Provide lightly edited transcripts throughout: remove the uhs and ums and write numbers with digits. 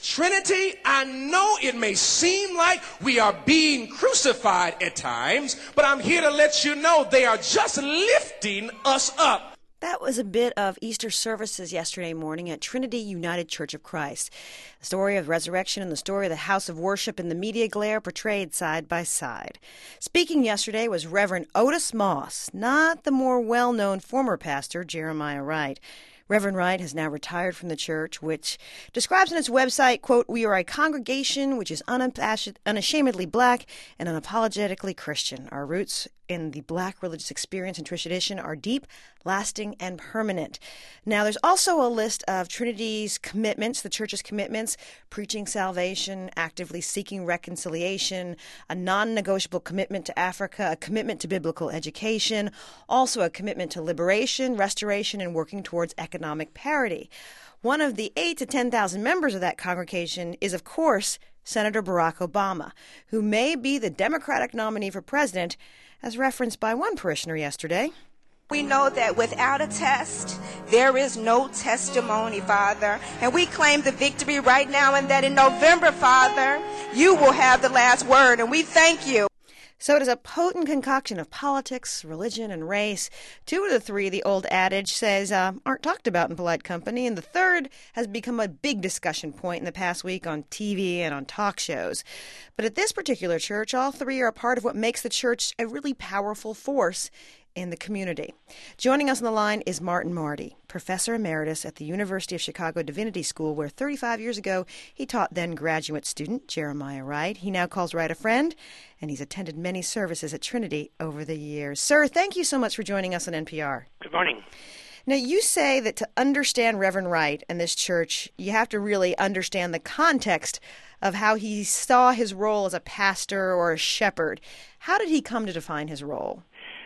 Trinity, I know it may seem like we are being crucified at times, but I'm here to let you know they are just lifting us up. That was a bit of Easter services yesterday morning at Trinity United Church of Christ. The story of resurrection and the story of the house of worship in the media glare portrayed side by side. Speaking yesterday was Reverend Otis Moss, not the more well-known former pastor Jeremiah Wright. Reverend Wright has now retired from the church, which describes on its website, quote, "We are a congregation which is unashamedly black and unapologetically Christian. Our roots in the black religious experience and tradition are deep, lasting, and permanent." Now, there's also a list of Trinity's commitments, the church's commitments: preaching salvation, actively seeking reconciliation, a non-negotiable commitment to Africa, a commitment to biblical education, also a commitment to liberation, restoration, and working towards economic parity. One of the 8,000 to 10,000 members of that congregation is, of course, Senator Barack Obama, who may be the Democratic nominee for president, as referenced by one parishioner yesterday. We know that without a test, there is no testimony, Father. And we claim the victory right now, and that in November, Father, you will have the last word, and we thank you. So it is a potent concoction of politics, religion, and race. Two of the three, the old adage says, aren't talked about in polite company, and the third has become a big discussion point in the past week on TV and on talk shows. But at this particular church, all three are a part of what makes the church a really powerful force in the community. Joining us on the line is Martin Marty, Professor Emeritus at the University of Chicago Divinity School, where 35 years ago he taught then graduate student Jeremiah Wright. He now calls Wright a friend, and he's attended many services at Trinity over the years. Sir, thank you so much for joining us on NPR. Good morning. Now, you say that to understand Reverend Wright and this church, you have to really understand the context of how he saw his role as a pastor or a shepherd. How did he come to define his role?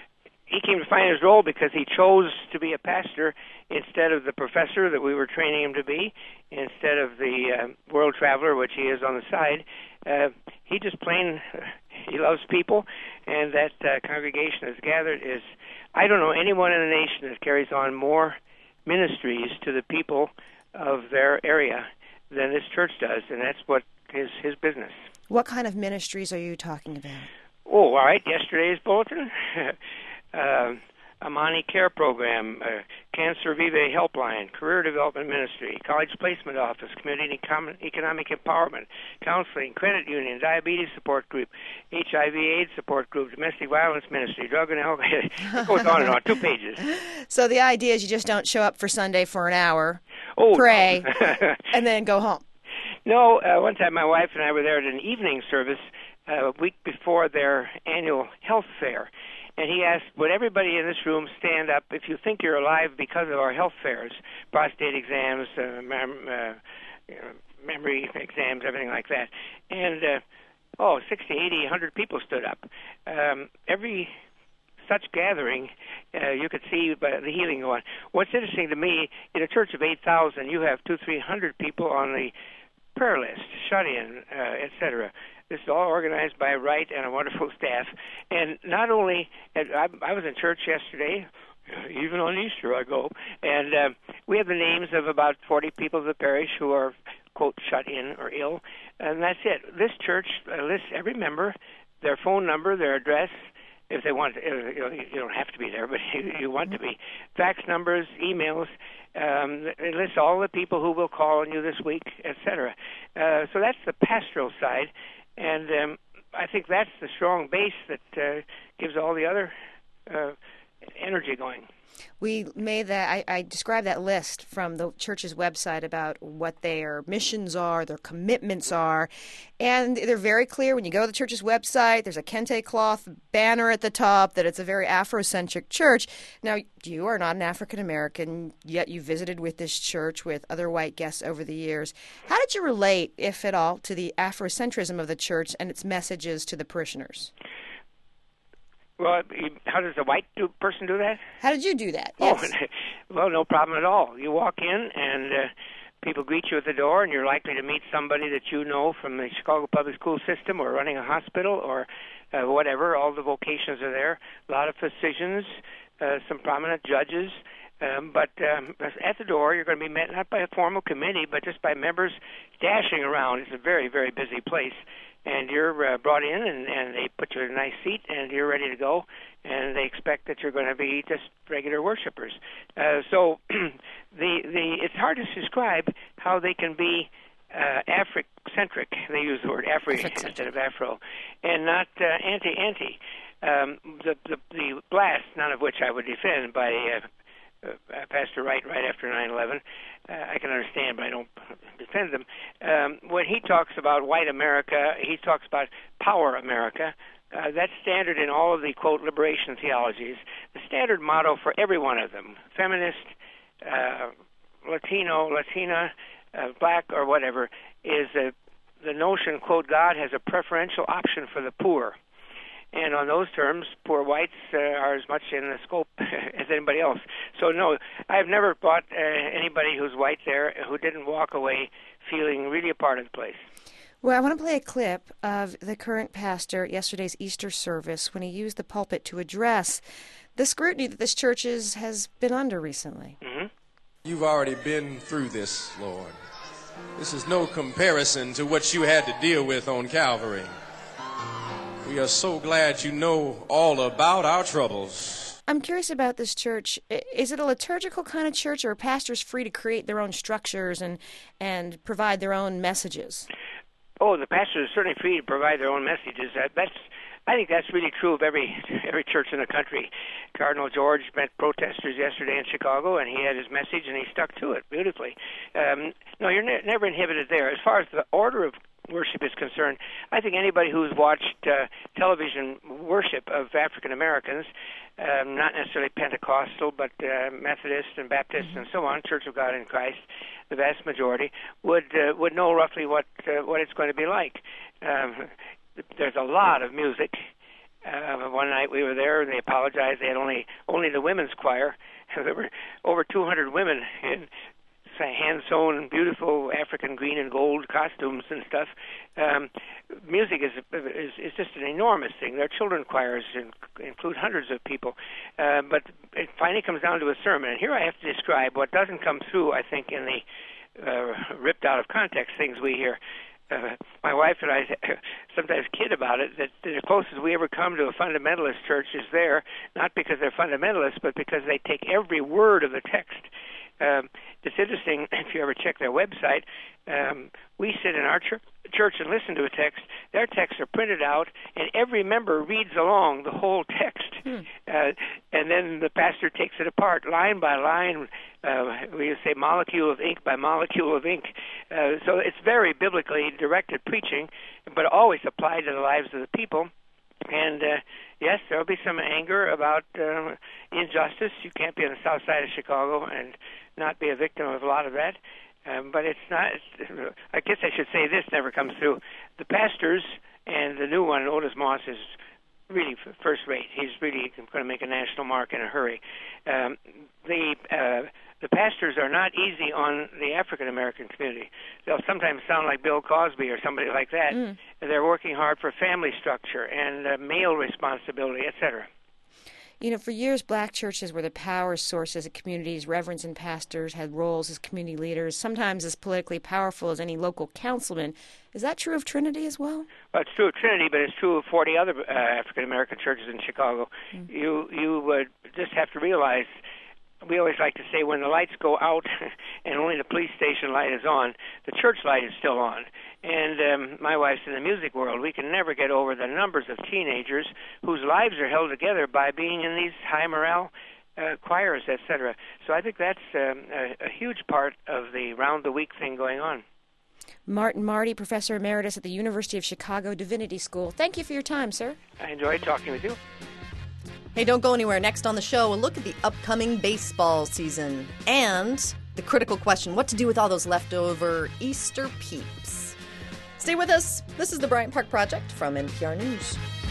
He came to find his role because he chose to be a pastor instead of the professor that we were training him to be, instead of the world traveler, which he is on the side. He just he loves people, and that congregation that's gathered is, I don't know anyone in the nation that carries on more ministries to the people of their area than this church does, and that's what is his business. What kind of ministries are you talking about? Oh, all right, yesterday's bulletin. Amani Care Program, Cancer Vive Helpline, Career Development Ministry, College Placement Office, Community Economic Empowerment, Counseling, Credit Union, Diabetes Support Group, HIV/AIDS Support Group, Domestic Violence Ministry, Drug and Alcohol. It goes on and on, 2 pages. So the idea is you just don't show up for Sunday for an hour, pray, no. and then go home. No, one time my wife and I were there at an evening service a week before their annual health fair. And he asked, would everybody in this room stand up if you think you're alive because of our health fairs, prostate exams, memory exams, everything like that. And, 60, 80, 100 people stood up. Every such gathering, you could see the healing go on. What's interesting to me, in a church of 8,000, you have 200-300 people on the prayer list, shut-in, etc. This is all organized by Wright and a wonderful staff. And not only, I was in church yesterday, even on Easter I go, and we have the names of about 40 people of the parish who are, quote, shut in or ill, and that's it. This church lists every member, their phone number, their address, if they want. You don't have to be there, but you want to be. Fax numbers, emails. It lists all the people who will call on you this week, etc. So that's the pastoral side, and I think that's the strong base that gives all the other energy going. We made that. I described that list from the church's website about what their missions are, their commitments are, and they're very clear. When you go to the church's website, there's a kente cloth banner at the top that it's a very Afrocentric church. Now, you are not an African American, yet you visited with this church with other white guests over the years. How did you relate, if at all, to the Afrocentrism of the church and its messages to the parishioners? Well, how does a white person do that? How did you do that? Yes. Oh, well, no problem at all. You walk in, and people greet you at the door, and you're likely to meet somebody that you know from the Chicago Public School System or running a hospital or whatever. All the vocations are there. A lot of physicians, some prominent judges, But at the door, you're going to be met not by a formal committee, but just by members dashing around. It's a very, very busy place. And you're brought in, and they put you in a nice seat, and you're ready to go. And they expect that you're going to be just regular worshipers. So it's hard to describe how they can be Afrocentric. They use the word Afri instead of Afro, and not anti-anti. The blast, none of which I would defend, by Pastor Wright right after 9/11, I can understand, but I don't defend them. When he talks about white America, he talks about power America. That's standard in all of the, quote, liberation theologies. The standard motto for every one of them, feminist, Latino, Latina, black, or whatever, is the notion, quote, God has a preferential option for the poor. And on those terms, poor whites are as much in the scope as anybody else. So, no, I've never bought anybody who's white there who didn't walk away feeling really a part of the place. Well, I want to play a clip of the current pastor at yesterday's Easter service when he used the pulpit to address the scrutiny that this church has been under recently. Mm-hmm. You've already been through this, Lord. This is no comparison to what you had to deal with on Calvary. We are so glad you know all about our troubles. I'm curious about this church. Is it a liturgical kind of church, or are pastors free to create their own structures and provide their own messages? Oh, the pastors are certainly free to provide their own messages. I think that's really true of every church in the country. Cardinal George met protesters yesterday in Chicago, and he had his message, and he stuck to it beautifully. No, you're never inhibited there. As far as the order of worship is concerned, I think anybody who's watched television worship of African Americans, not necessarily Pentecostal, but Methodist and Baptist and so on, Church of God in Christ, the vast majority, would know roughly what it's going to be like. There's a lot of music. One night we were there, and they apologized. They had only the women's choir. There were over 200 women in hand-sewn, beautiful African green and gold costumes and stuff. Music is just an enormous thing. Their children choirs include hundreds of people. But it finally comes down to a sermon. And here I have to describe what doesn't come through, I think, in the ripped out of context things we hear. My wife and I sometimes kid about it, that the closest we ever come to a fundamentalist church is there, not because they're fundamentalists, but because they take every word of the text. It's interesting, if you ever check their website, we sit in our church and listen to a text. Their texts are printed out, and every member reads along the whole text. And then the pastor takes it apart, line by line. We say molecule of ink by molecule of ink. So it's very biblically directed preaching, but always applied to the lives of the people. And yes, there will be some anger about injustice. You can't be on the south side of Chicago and not be a victim of a lot of that. But it's not, I guess I should say this never comes through. The pastors, and the new one, Otis Moss, is really first rate. He's really going to make a national mark in a hurry. The pastors are not easy on the African American community. They'll sometimes sound like Bill Cosby or somebody like that. They're working hard for family structure and male responsibility, etc. You know, for years, black churches were the power sources of communities. Reverends and pastors had roles as community leaders, sometimes as politically powerful as any local councilman. Is that true of Trinity as well? Well, it's true of Trinity, but it's true of 40 other African-American churches in Chicago. You just have to realize, we always like to say when the lights go out and only the police station light is on, the church light is still on. And my wife's in the music world. We can never get over the numbers of teenagers whose lives are held together by being in these high morale choirs, etc. So I think that's a huge part of the round-the-week thing going on. Martin Marty, Professor Emeritus at the University of Chicago Divinity School. Thank you for your time, sir. I enjoyed talking with you. Hey, don't go anywhere. Next on the show, a look at the upcoming baseball season and the critical question, what to do with all those leftover Easter peeps. Stay with us. This is the Bryant Park Project from NPR News.